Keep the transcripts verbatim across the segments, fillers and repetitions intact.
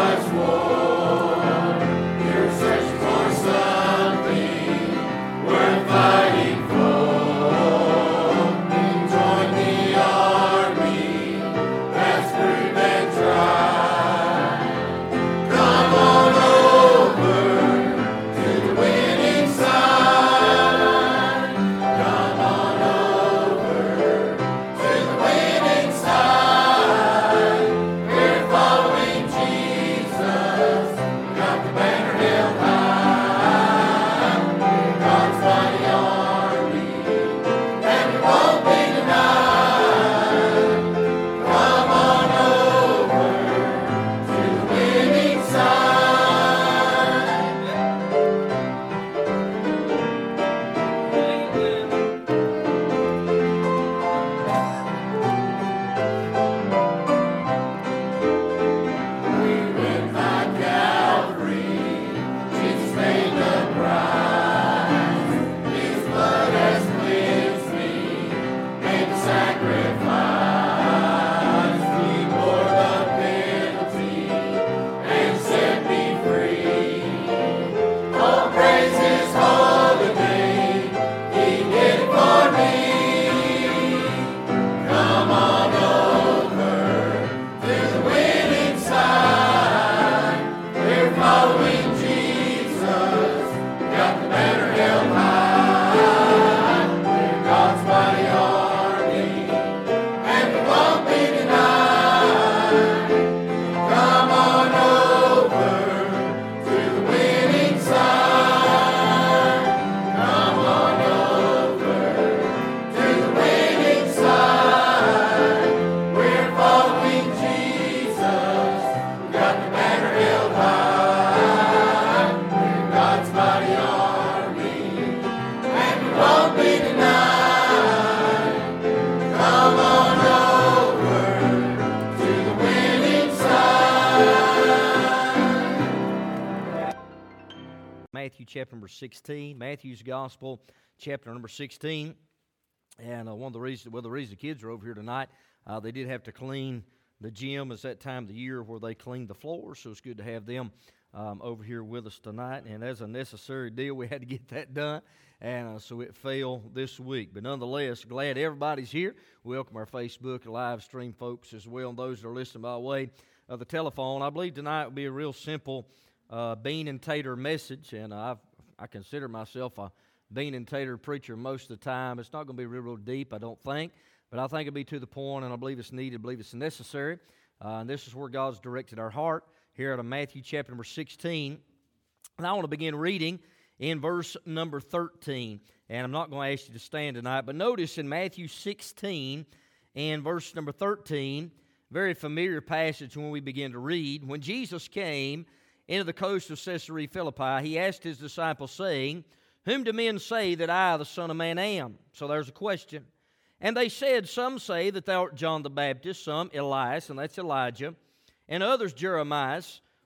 Matthew chapter number sixteen, Matthew's Gospel, chapter number sixteen. And uh, one of the reasons, well, the reason the kids are over here tonight, uh, they did have to clean the gym. It's that time of the year where they clean the floors, so it's good to have them um, over here with us tonight. And as a necessary deal, we had to get that done, and uh, so it fell this week. But nonetheless, glad everybody's here. We welcome our Facebook and live stream folks as well, and those that are listening by way of the telephone. I believe tonight will be a real simple uh, bean and tater message, and I've, I consider myself a bean and tater preacher most of the time. It's not going to be real, real deep, I don't think, but I think it'll be to the point, and I believe it's needed, I believe it's necessary. Uh, and this is where God's directed our heart here out of Matthew chapter number sixteen. And I want to begin reading in verse number thirteen. And I'm not going to ask you to stand tonight, but notice in Matthew sixteen and verse number thirteen, very familiar passage when we begin to read. When Jesus came into the coast of Caesarea Philippi, he asked his disciples, saying, "Whom do men say that I, the Son of Man, am?" So there's a question. And they said, "Some say that thou art John the Baptist, some Elias," and that's Elijah, "and others Jeremiah,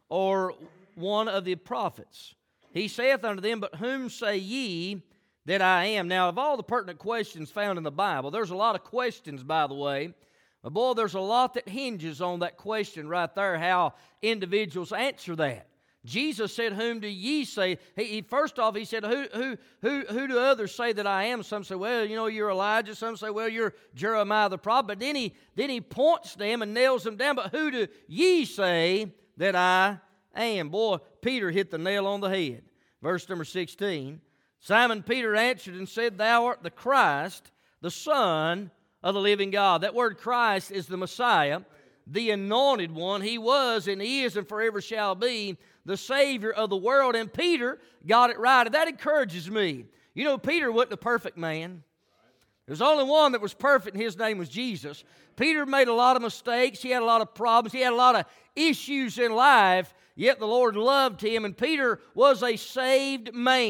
or one of the prophets." He saith unto them, "But whom say ye that I am?" Now, of all the pertinent questions found in the Bible, there's a lot of questions, by the way. But boy, there's a lot that hinges on that question right there, how individuals answer that. Jesus said, "Whom do ye say?" He, he first off, he said, who, who, who, who do others say that I am? Some say, "Well, you know, you're Elijah." Some say, "Well, you're Jeremiah the prophet." But then he, then he points them and nails them down. "But who do ye say that I am?" Boy, Peter hit the nail on the head. Verse number sixteen, Simon Peter answered and said, "Thou art the Christ, the Son of the living God." That word Christ is the Messiah, the anointed one. He was and he is and forever shall be the Savior of the world. And Peter got it right. And that encourages me. You know, Peter wasn't a perfect man. There's only one that was perfect, and his name was Jesus. Peter made a lot of mistakes. He had a lot of problems. He had a lot of issues in life, yet the Lord loved him, and Peter was a saved man.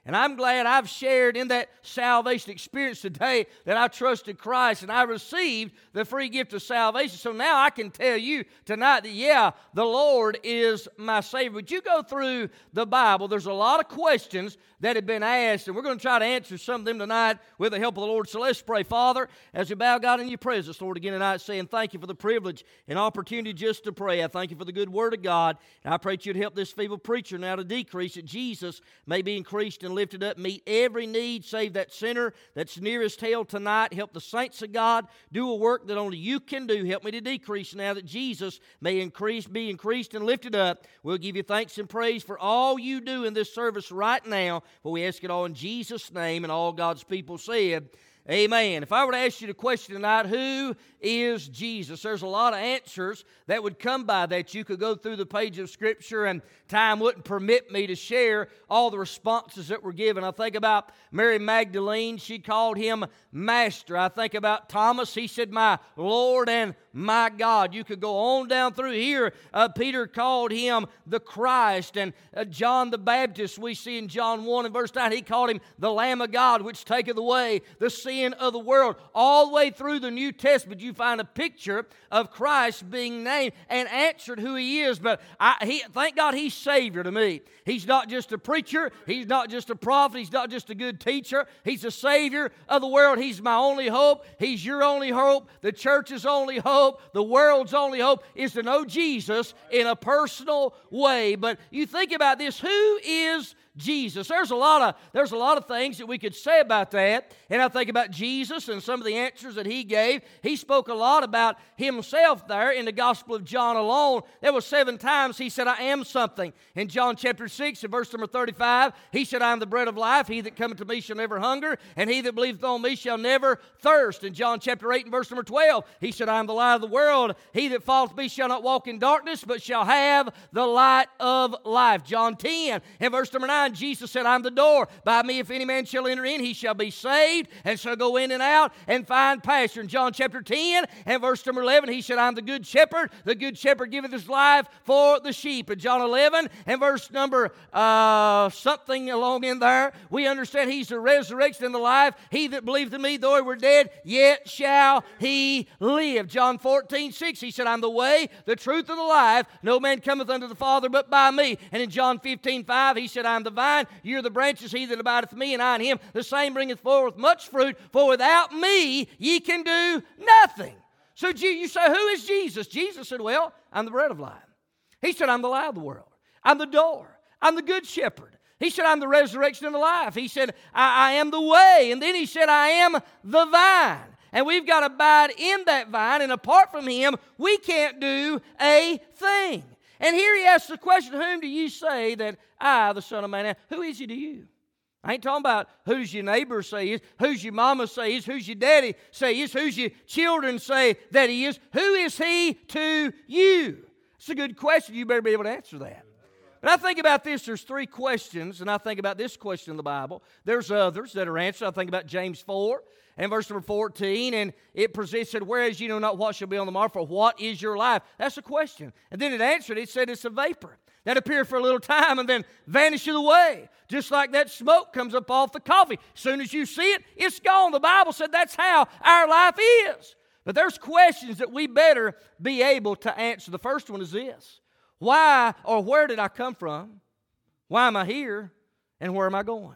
And I'm glad I've shared in that salvation experience today that I trusted Christ and I received the free gift of salvation. So now I can tell you tonight that, yeah, the Lord is my Savior. Would you go through the Bible? There's a lot of questions that have been asked, and we're going to try to answer some of them tonight with the help of the Lord. So let's pray. Father, as we bow, God, in your presence, Lord, again tonight, saying thank you for the privilege and opportunity just to pray. I thank you for the good word of God, and I pray that you'd help this feeble preacher now to decrease, that Jesus may be increased and lifted up, meet every need, save that sinner that's nearest hell tonight. Help the saints of God do a work that only you can do. Help me to decrease now that Jesus may increase, be increased and lifted up. We'll give you thanks and praise for all you do in this service right now. For we ask it all in Jesus' name, and all God's people said, amen. If I were to ask you the question tonight, who is Jesus? There's a lot of answers that would come by that. You could go through the page of Scripture, and time wouldn't permit me to share all the responses that were given. I think about Mary Magdalene. She called him Master. I think about Thomas. He said, my Lord and my God. You could go on down through here. Uh, Peter called him the Christ. And uh, John the Baptist, we see in John one and verse nine, he called him the Lamb of God, which taketh away the sin of the world. All the way through the New Testament, you find a picture of Christ being named and answered who He is. But I, he, thank God He's Savior to me. He's not just a preacher. He's not just a prophet. He's not just a good teacher. He's the Savior of the world. He's my only hope. He's your only hope. The church's only hope. The world's only hope is to know Jesus in a personal way. But you think about this. Who is Jesus? There's a lot of there's a lot of things that we could say about that. And I think about Jesus and some of the answers that He gave. He spoke a lot about Himself there in the Gospel of John alone. There were seven times He said, I am something. In John chapter six, in verse number thirty-five, He said, I am the bread of life. He that cometh to me shall never hunger, and he that believeth on me shall never thirst. In John chapter eight, and verse number twelve, He said, I am the light of the world. He that followeth me shall not walk in darkness, but shall have the light of life. John ten, and verse number nine, Jesus said, I am the door. By me, if any man shall enter in, he shall be saved, and shall go in and out and find pasture. In John chapter ten, and verse number eleven, He said, I am the good shepherd. The good shepherd giveth his life for the sheep. In John eleven, and verse number uh, something along in there, we understand He's the resurrection and the life. He that believeth in me, though he were dead, yet shall he live. John fourteen, six, He said, I am the way, the truth, and the life. No man cometh unto the Father but by me. And in John fifteen, five, He said, I am the vine, ye are the branches. He that abideth in me, and I in him, the same bringeth forth much fruit. For without me ye can do nothing. So you say, who is Jesus? Jesus said, well, I'm the bread of life. He said, I'm the light of the world. I'm the door. I'm the good shepherd. He said, I'm the resurrection and the life. He said, I, I am the way. And then He said, I am the vine. And we've got to abide in that vine. And apart from Him, we can't do a thing. And here He asks the question, whom do you say that I, the Son of Man, am? Who is He to you? I ain't talking about who's your neighbor say He is, who's your mama say He is, who's your daddy say He is, who's your children say that He is. Who is He to you? It's a good question. You better be able to answer that. And I think about this, there's three questions, and I think about this question in the Bible. There's others that are answered. I think about James four and verse number fourteen, and it presents, said, whereas you know not what shall be on the morrow, for what is your life? That's a question. And then it answered, it said it's a vapor that appeared for a little time and then vanishes away. Just like that smoke comes up off the coffee. As soon as you see it, it's gone. The Bible said that's how our life is. But there's questions that we better be able to answer. The first one is this. Why or where did I come from? Why am I here? And where am I going?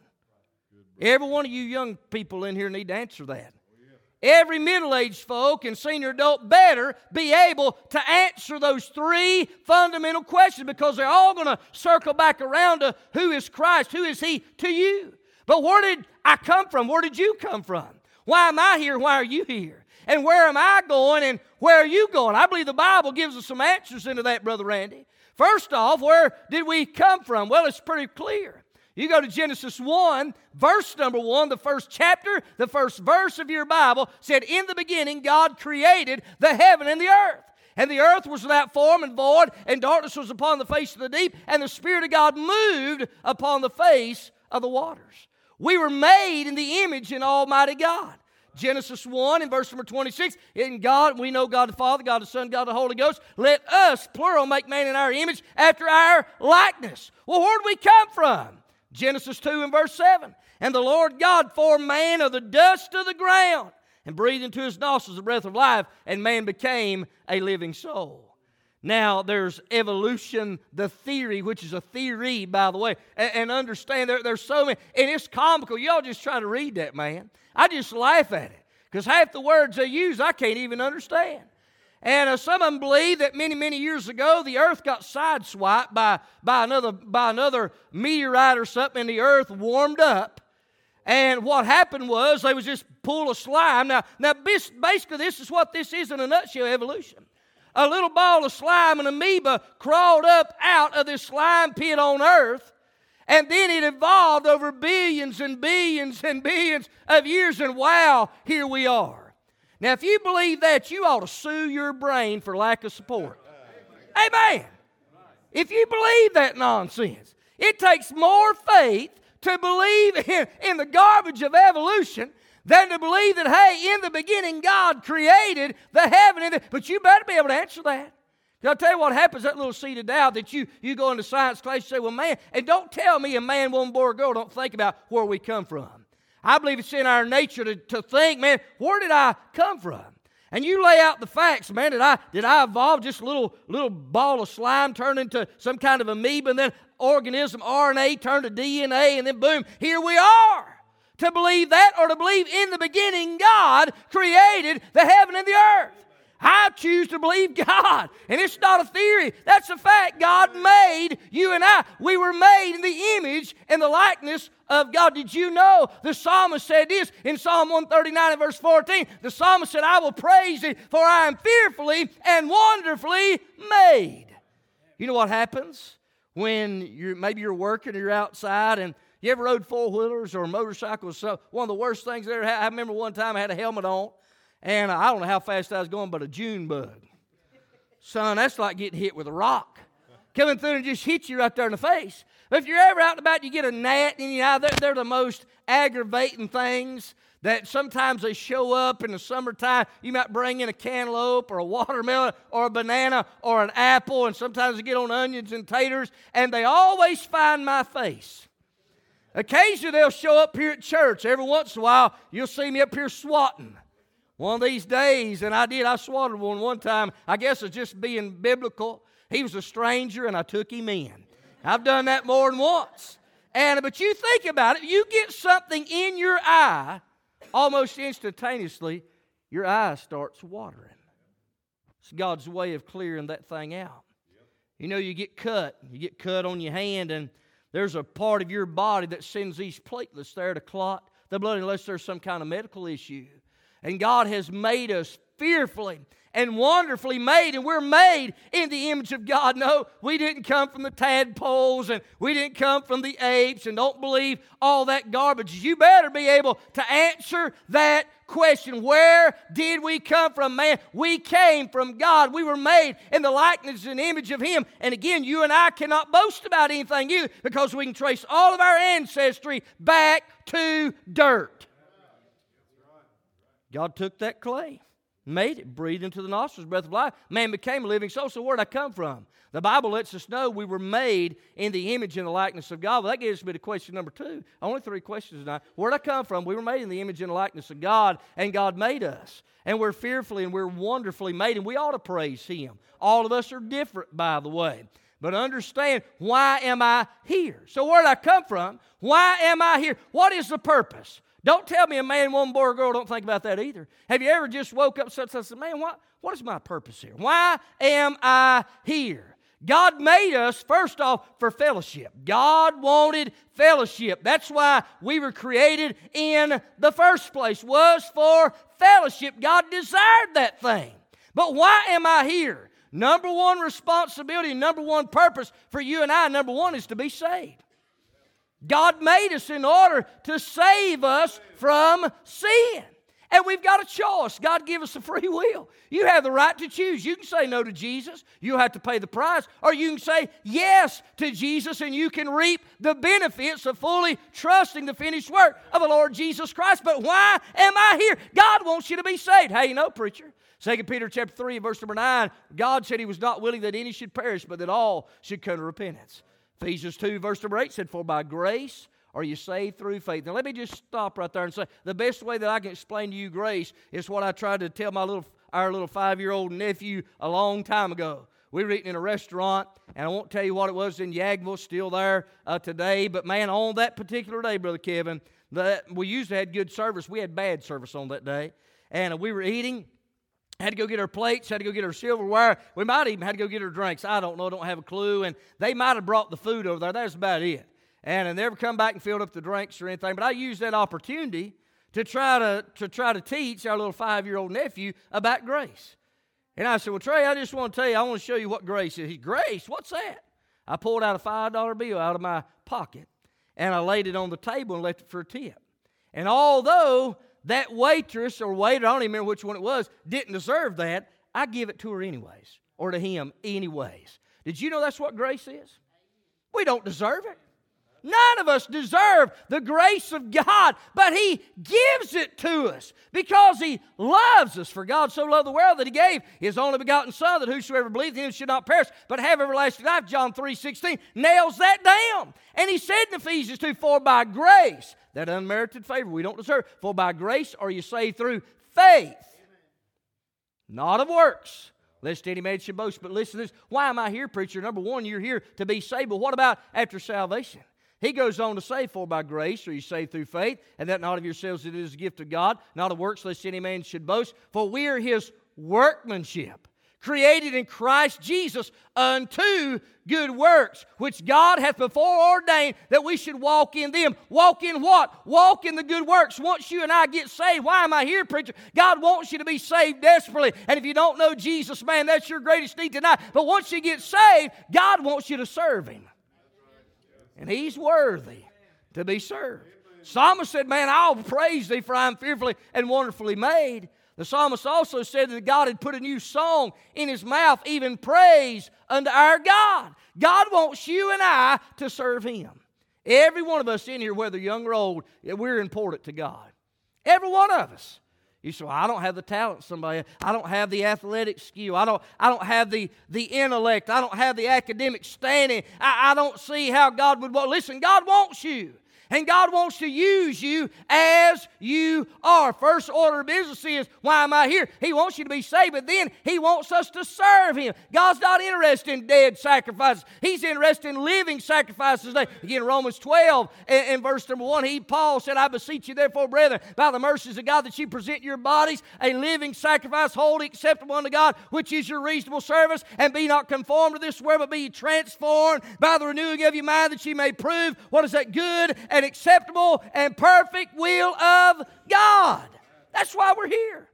Every one of you young people in here need to answer that. Every middle-aged folk and senior adult better be able to answer those three fundamental questions, because they're all going to circle back around to who is Christ, who is He to you. But where did I come from? Where did you come from? Why am I here? Why are you here? And where am I going and where are you going? I believe the Bible gives us some answers into that, Brother Randy. First off, where did we come from? Well, it's pretty clear. You go to Genesis one, verse number one, the first chapter, the first verse of your Bible said, in the beginning God created the heaven and the earth. And the earth was without form and void, and darkness was upon the face of the deep, and the Spirit of God moved upon the face of the waters. We were made in the image of Almighty God. Genesis one and verse number twenty-six, in God, we know God the Father, God the Son, God the Holy Ghost. Let us, plural, make man in our image after our likeness. Well, where did we come from? Genesis two and verse seven. And the Lord God formed man of the dust of the ground and breathed into his nostrils the breath of life, and man became a living soul. Now, there's evolution, the theory, which is a theory, by the way. And, and understand, there, there's so many, and it's comical. Y'all just try to read that, man. I just laugh at it, because half the words they use I can't even understand. And uh, some of them believe that many, many years ago, the earth got sideswiped by, by, another, by another meteorite or something, and the earth warmed up. And what happened was they was just full of slime. Now, now basically, this is what this is in a nutshell, evolution. A little ball of slime, an amoeba, crawled up out of this slime pit on earth, and then it evolved over billions and billions and billions of years, and wow, here we are. Now, if you believe that, you ought to sue your brain for lack of support. Amen. If you believe that nonsense, it takes more faith to believe in, in the garbage of evolution than to believe that, hey, in the beginning God created the heaven and the, but you better be able to answer that. I'll tell you what happens, that little seed of doubt that you, you go into science class and say, well, man, and don't tell me a man, woman, boy, or girl don't think about where we come from. I believe it's in our nature to, to think, man, where did I come from? And you lay out the facts, man, did I did I evolve just a little, little ball of slime turned into some kind of amoeba, and then organism, R N A turned to D N A, and then boom, here we are. To believe that, or to believe in the beginning God created the heaven and the earth. I choose to believe God. And it's not a theory. That's a fact. God made you and I. We were made in the image and the likeness of God. Did you know the psalmist said this in Psalm one thirty-nine and verse fourteen? The psalmist said, I will praise thee, for I am fearfully and wonderfully made. You know what happens when you're, maybe you're working or you're outside, and you ever rode four-wheelers or motorcycles? So one of the worst things there, I remember one time I had a helmet on, and I don't know how fast I was going, but a June bug. Son, that's like getting hit with a rock. Coming through and just hit you right there in the face. But if you're ever out and about, you get a gnat, and you know, they're, they're the most aggravating things that sometimes they show up in the summertime. You might bring in a cantaloupe or a watermelon or a banana or an apple, and sometimes they get on onions and taters, and they always find my face. Occasionally they'll show up here at church. Every once in a while, you'll see me up here swatting. One of these days, and I did, I swatted one one time. I guess it's just being biblical. He was a stranger, and I took him in. I've done that more than once. And but you think about it, you get something in your eye, almost instantaneously, your eye starts watering. It's God's way of clearing that thing out. You know, you get cut. You get cut on your hand, and there's a part of your body that sends these platelets there to clot the blood unless there's some kind of medical issue. And God has made us fearfully and wonderfully made, and we're made in the image of God. No, we didn't come from the tadpoles, and we didn't come from the apes, and don't believe all that garbage. You better be able to answer that question. Where did we come from, man? We came from God. We were made in the likeness and image of Him. And again, you and I cannot boast about anything either, because we can trace all of our ancestry back to dirt. God took that clay, made it, breathed into the nostrils, breath of life. Man became a living soul. So where did I come from? The Bible lets us know we were made in the image and the likeness of God. Well, that gives me to question number two. Only three questions tonight. Where did I come from? We were made in the image and the likeness of God, and God made us. And we're fearfully and we're wonderfully made, and we ought to praise Him. All of us are different, by the way. But understand, why am I here? So where did I come from? Why am I here? What is the purpose? Don't tell me a man, woman, boy, or girl don't think about that either. Have you ever just woke up and said, man, what, what is my purpose here? Why am I here? God made us, first off, for fellowship. God wanted fellowship. That's why we were created in the first place, was for fellowship. God desired that thing. But why am I here? Number one responsibility, number one purpose for you and I, number one, is to be saved. God made us in order to save us from sin. And we've got a choice. God gave us a free will. You have the right to choose. You can say no to Jesus. You'll have to pay the price. Or you can say yes to Jesus, and you can reap the benefits of fully trusting the finished work of the Lord Jesus Christ. But why am I here? God wants you to be saved. Hey, you know, preacher, Second Peter chapter three, verse number nine, God said He was not willing that any should perish, but that all should come to repentance. Ephesians two, verse number eight said, for by grace are you saved through faith. Now let me just stop right there and say, the best way that I can explain to you grace is what I tried to tell my little, our little five-year-old nephew a long time ago. We were eating in a restaurant, and I won't tell you what it was in Yagville, still there uh, today, but man, on that particular day, Brother Kevin, that we usually had good service. We had bad service on that day, and uh, we were eating. Had to go get our plates, had to go get our silverware. We might even had to go get our drinks. I don't know, don't have a clue. And they might have brought the food over there. That's about it. And I never come back and filled up the drinks or anything. But I used that opportunity to try to, to try to teach our little five-year-old nephew about grace. And I said, well, Trey, I just want to tell you, I want to show you what grace is. He, grace? What's that? I pulled out a five dollar bill out of my pocket, and I laid it on the table and left it for a tip. And although that waitress or waiter, I don't even remember which one it was, didn't deserve that, I give it to her anyways, or to him anyways. Did you know that's what grace is? We don't deserve it. None of us deserve the grace of God, but He gives it to us because He loves us. For God so loved the world that He gave His only begotten Son, that whosoever believeth in Him should not perish, but have everlasting life. John three sixteen nails that down. And He said in Ephesians two, for by grace, that unmerited favor we don't deserve, for by grace are you saved through faith, not of works, lest any man should boast. But listen to this. Why am I here, preacher? Number one, you're here to be saved, but what about after salvation? He goes on to say, for by grace are you saved through faith, and that not of yourselves, it is a gift of God, not of works, lest any man should boast. For we are His workmanship, created in Christ Jesus unto good works, which God hath before ordained that we should walk in them. Walk in what? Walk in the good works. Once you and I get saved, why am I here, preacher? God wants you to be saved desperately. And if you don't know Jesus, man, that's your greatest need tonight. But once you get saved, God wants you to serve Him. And He's worthy to be served. Psalmist said, man, I'll praise Thee, for I am fearfully and wonderfully made. The psalmist also said that God had put a new song in his mouth, even praise unto our God. God wants you and I to serve Him. Every one of us in here, whether young or old, we're important to God. Every one of us. You say, well, I don't have the talent somebody. I don't have the athletic skill. I don't, I don't have the, the intellect. I don't have the academic standing. I, I don't see how God would want. Listen, God wants you. And God wants to use you as you are. First order of business is, why am I here? He wants you to be saved, but then He wants us to serve Him. God's not interested in dead sacrifices. He's interested in living sacrifices. Again, Romans twelve and, and verse number one, he, Paul said, I beseech you therefore, brethren, by the mercies of God, that you present your bodies a living sacrifice, holy, acceptable unto God, which is your reasonable service, and be not conformed to this world, but be transformed by the renewing of your mind, that ye may prove what is that good and acceptable and perfect will of God. That's why we're here.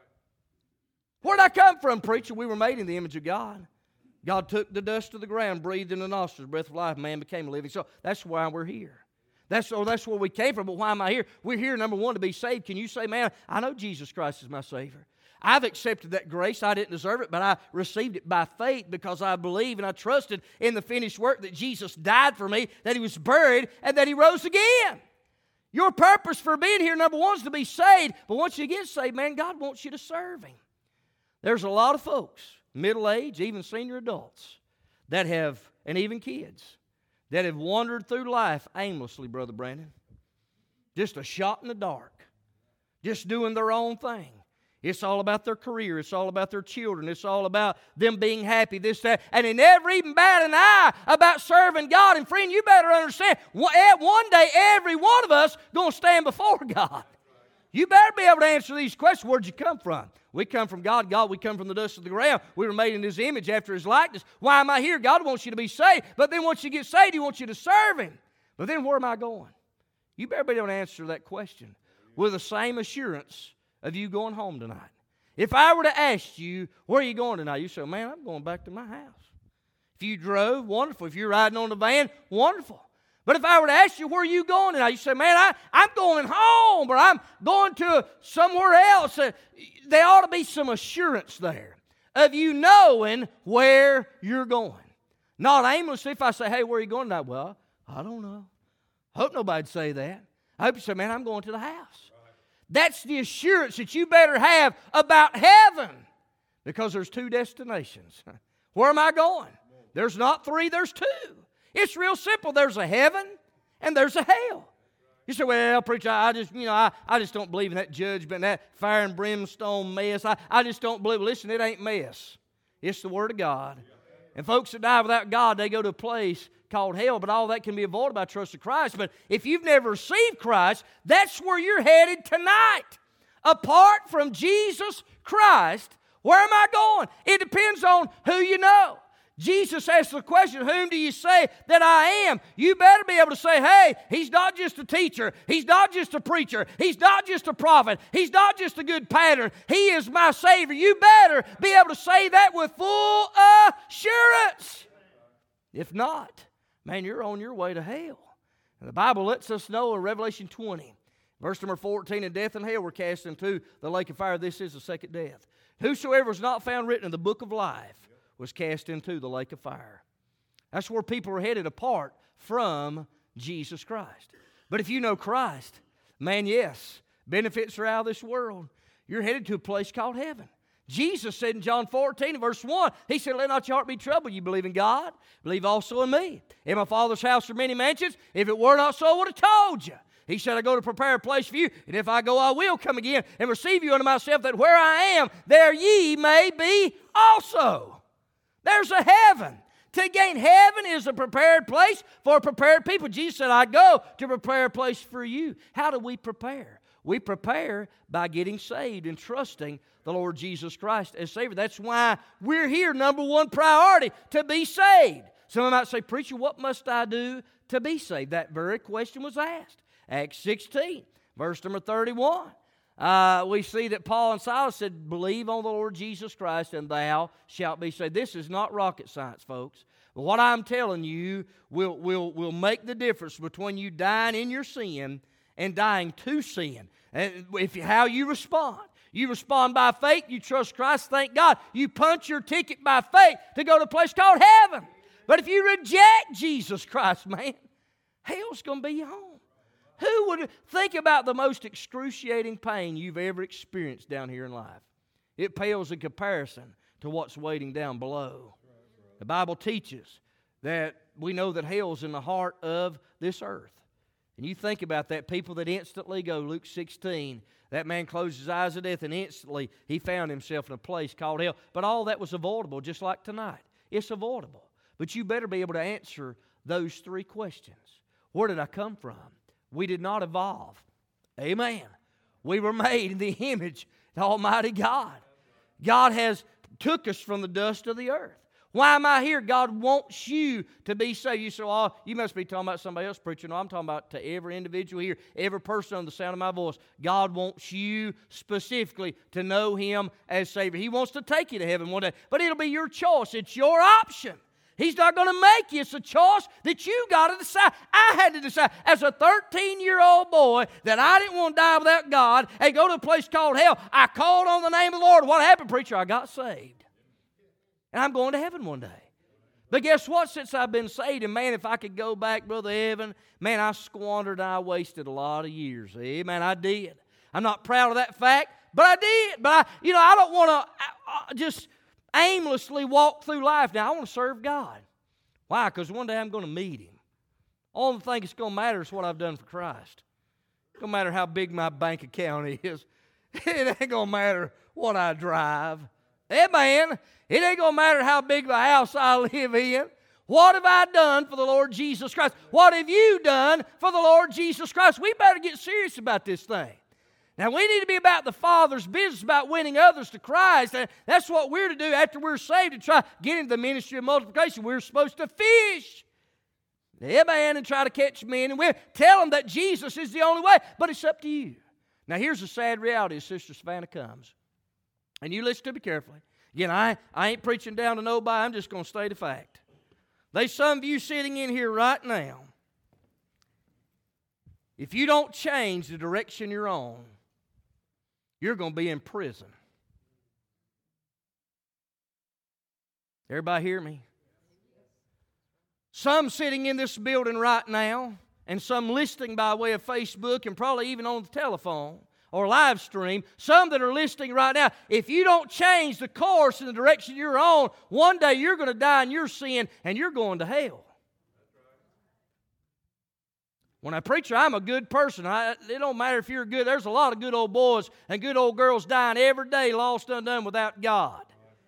Where did I come from, preacher? We were made in the image of God. God took the dust of the ground, breathed in the nostrils, breath of life, man became living. So that's why we're here. That's, or that's where we came from, but why am I here? We're here, number one, to be saved. Can you say, man, I know Jesus Christ is my Savior. I've accepted that grace. I didn't deserve it, but I received it by faith because I believe and I trusted in the finished work that Jesus died for me, that He was buried, and that He rose again. Your purpose for being here, number one, is to be saved. But once you get saved, man, God wants you to serve Him. There's a lot of folks, middle-aged, even senior adults, that have, and even kids, that have wandered through life aimlessly, Brother Brandon. Just a shot in the dark. Just doing their own thing. It's all about their career. It's all about their children. It's all about them being happy, this, that. And they never even bat an eye about serving God. And friend, you better understand, one day every one of us going to stand before God. You better be able to answer these questions. Where'd you come from? We come from God. God, we come from the dust of the ground. We were made in His image after His likeness. Why am I here? God wants you to be saved. But then once you get saved, He wants you to serve Him. But then where am I going? You better be able to answer that question with the same assurance of you going home tonight. If I were to ask you, where are you going tonight? You say, man, I'm going back to my house. If you drove, wonderful. If you're riding on the van, wonderful. But if I were to ask you, where are you going tonight? You say, man, I, I'm going home, or I'm going to somewhere else. Uh, there ought to be some assurance there of you knowing where you're going. Not aimlessly. If I say, hey, where are you going tonight? Well, I don't know. I hope nobody'd say that. I hope you say, man, I'm going to the house. That's the assurance that you better have about heaven, because there's two destinations. Where am I going? There's not three, there's two. It's real simple. There's a heaven and there's a hell. You say, well, preacher, I just, you know, I, I just don't believe in that judgment, that fire and brimstone mess. I, I just don't believe. Listen, it ain't mess. It's the Word of God. And folks that die without God, they go to a place called hell, but all that can be avoided by trust of Christ. But if you've never received Christ, that's where you're headed tonight. Apart from Jesus Christ, where am I going? It depends on who you know. Jesus asked the question, whom do you say that I am? You better be able to say, hey, He's not just a teacher. He's not just a preacher. He's not just a prophet. He's not just a good pattern. He is my Savior. You better be able to say that with full assurance. If not, man, you're on your way to hell. And the Bible lets us know in Revelation twenty, verse number fourteen, and death and hell were cast into the lake of fire. This is the second death. Whosoever was not found written in the book of life was cast into the lake of fire. That's where people are headed apart from Jesus Christ. But if you know Christ, man, yes, benefits are out of this world. You're headed to a place called heaven. Jesus said in John fourteen, verse one, He said, let not your heart be troubled. You believe in God, believe also in me. In my Father's house are many mansions. If it were not so, I would have told you. He said, I go to prepare a place for you, and if I go, I will come again and receive you unto myself, that where I am, there ye may be also. There's a heaven. To gain heaven is a prepared place for prepared people. Jesus said, I go to prepare a place for you. How do we prepare? We prepare by getting saved and trusting the Lord Jesus Christ as Savior. That's why we're here. Number one priority, to be saved. Someone might say, preacher, what must I do to be saved? That very question was asked. Acts sixteen, verse number thirty-one. Uh, we see that Paul and Silas said, believe on the Lord Jesus Christ and thou shalt be saved. This is not rocket science, folks. But what I'm telling you will, will, will make the difference between you dying in your sin and dying to sin. And if how you respond. You respond by faith, you trust Christ, thank God. You punch your ticket by faith to go to a place called heaven. But if you reject Jesus Christ, man, hell's going to be your home. Who would think about the most excruciating pain you've ever experienced down here in life? It pales in comparison to what's waiting down below. The Bible teaches that we know that hell's in the heart of this earth. And you think about that, people that instantly go, Luke sixteen, that man closed his eyes to death and instantly he found himself in a place called hell. But all that was avoidable, just like tonight. It's avoidable. But you better be able to answer those three questions. Where did I come from? We did not evolve. Amen. We were made in the image of Almighty God. God has took us from the dust of the earth. Why am I here? God wants you to be saved. You say, oh, you must be talking about somebody else preaching. No, I'm talking about to every individual here, every person on the sound of my voice. God wants you specifically to know Him as Savior. He wants to take you to heaven one day, but it'll be your choice. It's your option. He's not going to make you. It's a choice that you got to decide. I had to decide as a thirteen-year-old boy that I didn't want to die without God and go to a place called hell. I called on the name of the Lord. What happened, preacher? I got saved. And I'm going to heaven one day. But guess what? Since I've been saved, and man, if I could go back, Brother Evan, man, I squandered and I wasted a lot of years. Amen, I did. I'm not proud of that fact, but I did. But, I, you know, I don't want to just aimlessly walk through life. Now, I want to serve God. Why? Because one day I'm going to meet Him. Only thing that's going to matter is what I've done for Christ. It don't matter how big my bank account is. It ain't going to matter what I drive. Amen. It ain't going to matter how big the house I live in. What have I done for the Lord Jesus Christ? What have you done for the Lord Jesus Christ? We better get serious about this thing. Now, we need to be about the Father's business, about winning others to Christ. And that's what we're to do after we're saved, to try to get into the ministry of multiplication. We're supposed to fish. Amen. And try to catch men and women. Tell them that Jesus is the only way. But it's up to you. Now, here's the sad reality as Sister Savannah comes. And you listen to me carefully. Again, I, I ain't preaching down to nobody. I'm just going to state a fact. There's some of you sitting in here right now. If you don't change the direction you're on, you're going to be in prison. Everybody hear me? Some sitting in this building right now, and some listening by way of Facebook and probably even on the telephone or live stream, some that are listening right now, if you don't change the course and the direction you're on, one day you're going to die in your sin and you're going to hell. When I preacher, I'm a good person. I, it don't matter if you're good. There's a lot of good old boys and good old girls dying every day, lost undone without God.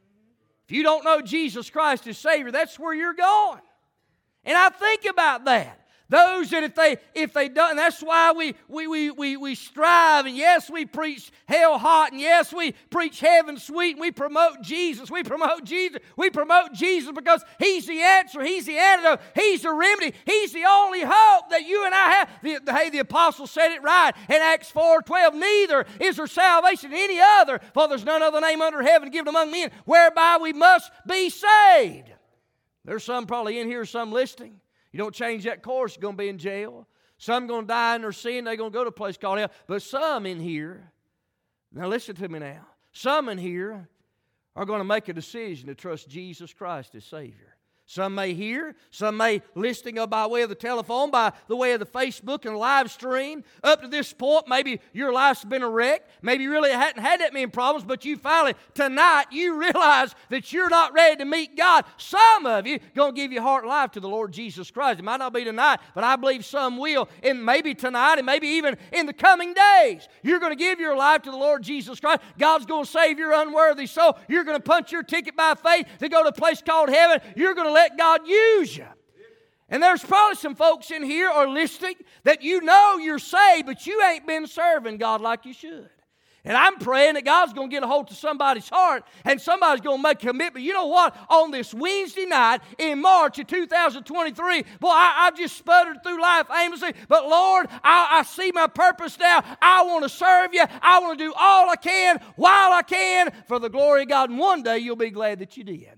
If you don't know Jesus Christ as Savior, that's where you're going. And I think about that. Those that if they if they don't, and that's why we we we we we strive, and yes, we preach hell hot, and yes, we preach heaven sweet, and we promote Jesus. We promote Jesus. We promote Jesus because He's the answer, He's the antidote, He's the remedy, He's the only hope that you and I have. The, the, hey, the apostle said it right in Acts four twelve. Neither is there salvation in any other, for there's none other name under heaven given among men whereby we must be saved. There's some probably in here, some listening. You don't change that course, you're going to be in jail. Some going to die in their sin, they're going to go to a place called hell. But some in here, now listen to me now, some in here are going to make a decision to trust Jesus Christ as Savior. Some may hear, some may listening by way of the telephone, by the way of the Facebook and live stream. Up to this point, maybe your life's been a wreck. Maybe you really hadn't had that many problems, but you finally, tonight, you realize that you're not ready to meet God. Some of you going to give your heart and life to the Lord Jesus Christ. It might not be tonight, but I believe some will. And maybe tonight, and maybe even in the coming days, you're going to give your life to the Lord Jesus Christ. God's going to save your unworthy soul. You're going to punch your ticket by faith to go to a place called heaven. You're going to let God use you. And there's probably some folks in here or listening that you know you're saved, but you ain't been serving God like you should. And I'm praying that God's going to get a hold of somebody's heart and somebody's going to make a commitment. You know what? On this Wednesday night in March of two thousand twenty-three, boy, I, I've just sputtered through life aimlessly. But Lord, I, I see my purpose now. I want to serve you. I want to do all I can while I can for the glory of God. And one day you'll be glad that you did.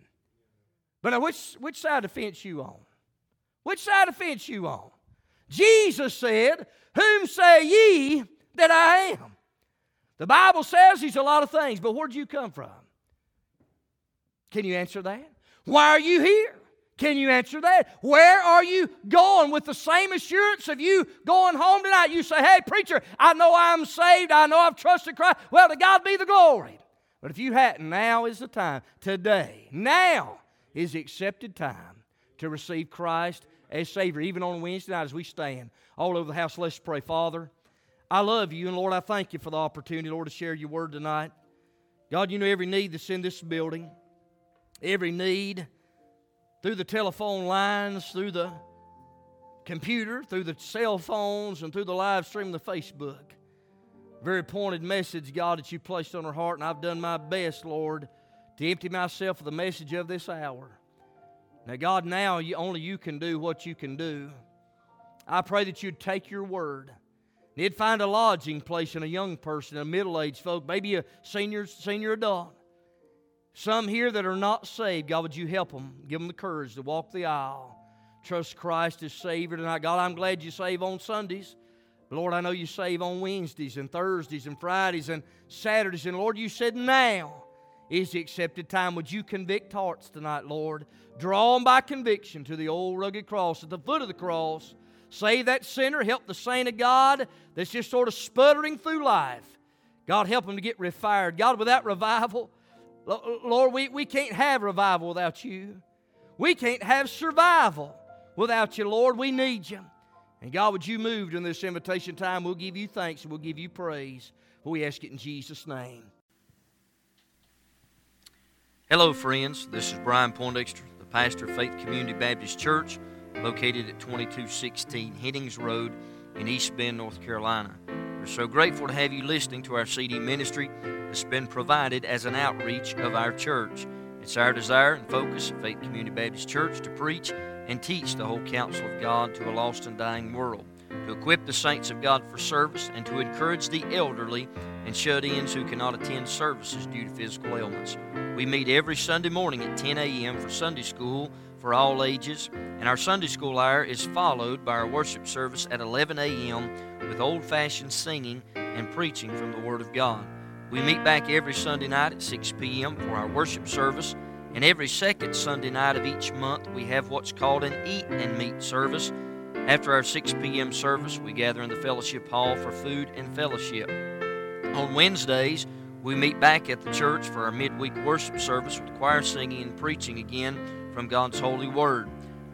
But now, which, which side of the fence you on? Which side of the fence you on? Jesus said, "Whom say ye that I am?" The Bible says He's a lot of things, but where'd you come from? Can you answer that? Why are you here? Can you answer that? Where are you going? With the same assurance of you going home tonight, you say, "Hey, preacher, I know I'm saved. I know I've trusted Christ." Well, to God be the glory. But if you hadn't, now is the time. Today, now is the accepted time to receive Christ as Savior. Even on Wednesday night as we stand all over the house, let's pray. Father, I love you, and Lord, I thank you for the opportunity, Lord, to share your word tonight. God, you know every need that's in this building, every need through the telephone lines, through the computer, through the cell phones, and through the live stream and the Facebook. Very pointed message, God, that you placed on our heart, and I've done my best, Lord, to empty myself of the message of this hour. Now, God, now you, only you can do what you can do. I pray that you'd take your word. It'd find a lodging place in a young person, a middle-aged folk, maybe a senior, senior adult. Some here that are not saved, God, would you help them? Give them the courage to walk the aisle. Trust Christ as Savior tonight. God, I'm glad you save on Sundays. But Lord, I know you save on Wednesdays and Thursdays and Fridays and Saturdays. And Lord, you said now is the accepted time. Would you convict hearts tonight, Lord? Draw them by conviction to the old rugged cross. At the foot of the cross, save that sinner. Help the saint of God that's just sort of sputtering through life. God, help them to get refired. God, without revival, Lord, we, we can't have revival without you. We can't have survival without you, Lord. We need you. And God, would you move during this invitation time? We'll give you thanks and we'll give you praise. For we ask it in Jesus' name. Hello, friends. This is Brian Poindexter, the pastor of Faith Community Baptist Church, located at twenty-two sixteen Headings Road in East Bend, North Carolina. We're so grateful to have you listening to our C D ministry that's been provided as an outreach of our church. It's our desire and focus at Faith Community Baptist Church to preach and teach the whole counsel of God to a lost and dying world, to equip the saints of God for service, and to encourage the elderly and shut-ins who cannot attend services due to physical ailments. We meet every Sunday morning at ten a.m. for Sunday school for all ages, and our Sunday school hour is followed by our worship service at eleven a.m. with old-fashioned singing and preaching from the Word of God. We meet back every Sunday night at six p.m. for our worship service, and every second Sunday night of each month we have what's called an Eat and Meet service. After our six p.m. service, we gather in the fellowship hall for food and fellowship. On Wednesdays, we meet back at the church for our midweek worship service with choir singing and preaching again from God's holy Word.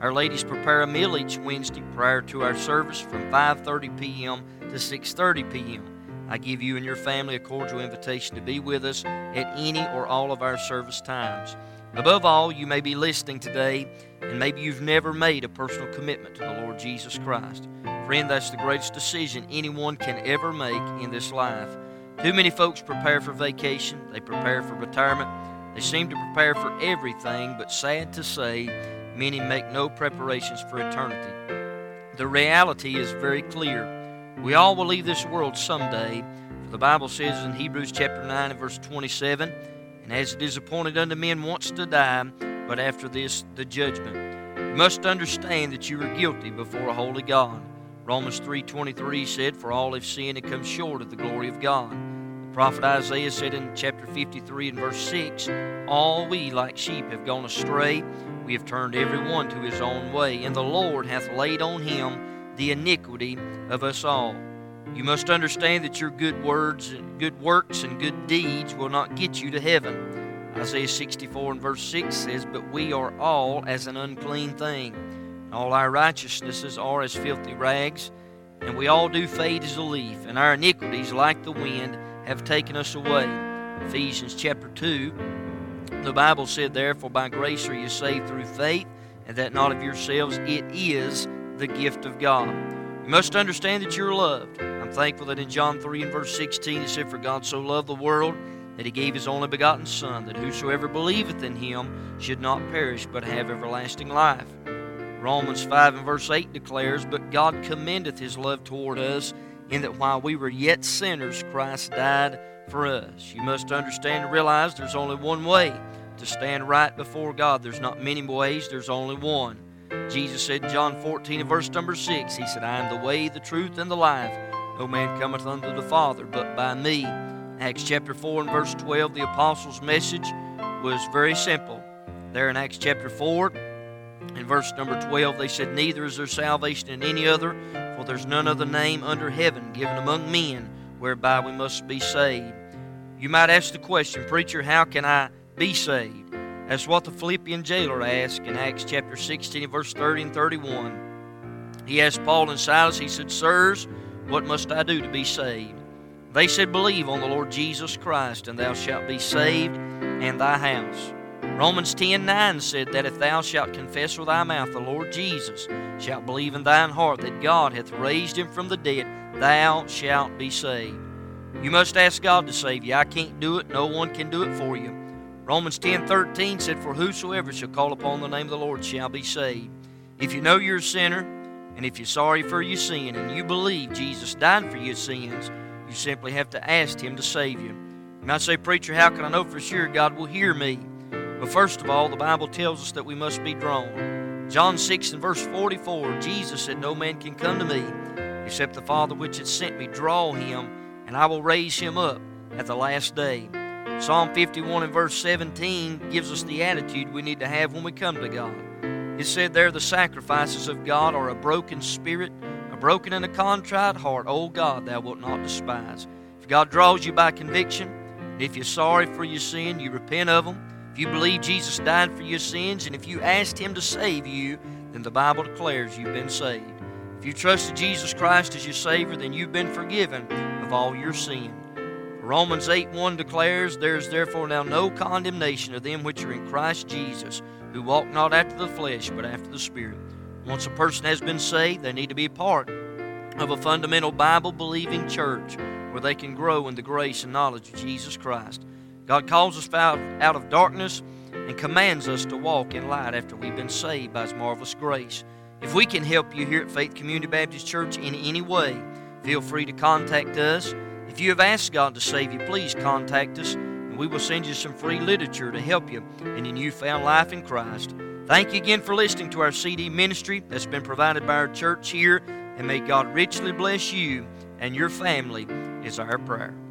Our ladies prepare a meal each Wednesday prior to our service from five thirty p.m. to six thirty p.m. I give you and your family a cordial invitation to be with us at any or all of our service times. Above all, you may be listening today, and maybe you've never made a personal commitment to the Lord Jesus Christ. Friend, that's the greatest decision anyone can ever make in this life. Too many folks prepare for vacation. They prepare for retirement. They seem to prepare for everything, but sad to say, many make no preparations for eternity. The reality is very clear. We all will leave this world someday, for the Bible says in Hebrews chapter nine and verse twenty-seven, "And as it is appointed unto men once to die, but after this the judgment." You must understand that you are guilty before a holy God. Romans three twenty-three said, "For all have sinned and come short of the glory of God." The prophet Isaiah said in chapter fifty-three and verse six, "All we like sheep have gone astray. We have turned every one to his own way, and the Lord hath laid on him the iniquity of us all." You must understand that your good words and good works and good deeds will not get you to heaven. Isaiah sixty-four and verse six says, "But we are all as an unclean thing. All our righteousnesses are as filthy rags, and we all do fade as a leaf, and our iniquities, like the wind, have taken us away." Ephesians chapter two, the Bible said, "Therefore by grace are you saved through faith, and that not of yourselves, it is the gift of God." You must understand that you're loved. I'm thankful that in John three and verse sixteen it said, "For God so loved the world that he gave his only begotten Son, that whosoever believeth in him should not perish, but have everlasting life." Romans five and verse eight declares, "But God commendeth his love toward us, in that while we were yet sinners, Christ died for us." You must understand and realize there's only one way to stand right before God. There's not many ways, there's only one. Jesus said in John fourteen and verse number six, he said, "I am the way, the truth, and the life. No man cometh unto the Father but by me." Acts chapter four and verse twelve, the apostles' message was very simple. There in Acts chapter four and verse number twelve, they said, "Neither is there salvation in any other, for there's none other name under heaven given among men whereby we must be saved." You might ask the question, "Preacher, how can I be saved?" That's what the Philippian jailer asked in Acts chapter sixteen, verse thirty and thirty-one. He asked Paul and Silas, he said, "Sirs, what must I do to be saved?" They said, "Believe on the Lord Jesus Christ, and thou shalt be saved, and thy house." Romans ten nine said that if thou shalt confess with thy mouth the Lord Jesus, shalt believe in thine heart that God hath raised him from the dead, thou shalt be saved. You must ask God to save you. I can't do it. No one can do it for you. Romans ten thirteen said, "For whosoever shall call upon the name of the Lord shall be saved." If you know you're a sinner, and if you're sorry for your sin, and you believe Jesus died for your sins, you simply have to ask him to save you. You might say, "Preacher, how can I know for sure God will hear me?" Well, first of all, the Bible tells us that we must be drawn. John six and verse forty-four, Jesus said, "No man can come to me, except the Father which hath sent me draw him, and I will raise him up at the last day." Psalm fifty-one and verse seventeen gives us the attitude we need to have when we come to God. It said there, "The sacrifices of God are a broken spirit, a broken and a contrite heart. O God, thou wilt not despise." If God draws you by conviction, and if you're sorry for your sin, you repent of them. If you believe Jesus died for your sins, and if you asked him to save you, then the Bible declares you've been saved. If you trusted Jesus Christ as your Savior, then you've been forgiven of all your sin. Romans eight one declares, "There is therefore now no condemnation of them which are in Christ Jesus, who walk not after the flesh, but after the Spirit." Once a person has been saved, they need to be a part of a fundamental Bible-believing church where they can grow in the grace and knowledge of Jesus Christ. God calls us out, out of darkness and commands us to walk in light after we've been saved by his marvelous grace. If we can help you here at Faith Community Baptist Church in any way, feel free to contact us. If you have asked God to save you, please contact us, and we will send you some free literature to help you in your newfound life in Christ. Thank you again for listening to our C D ministry that's been provided by our church here, and may God richly bless you and your family is our prayer.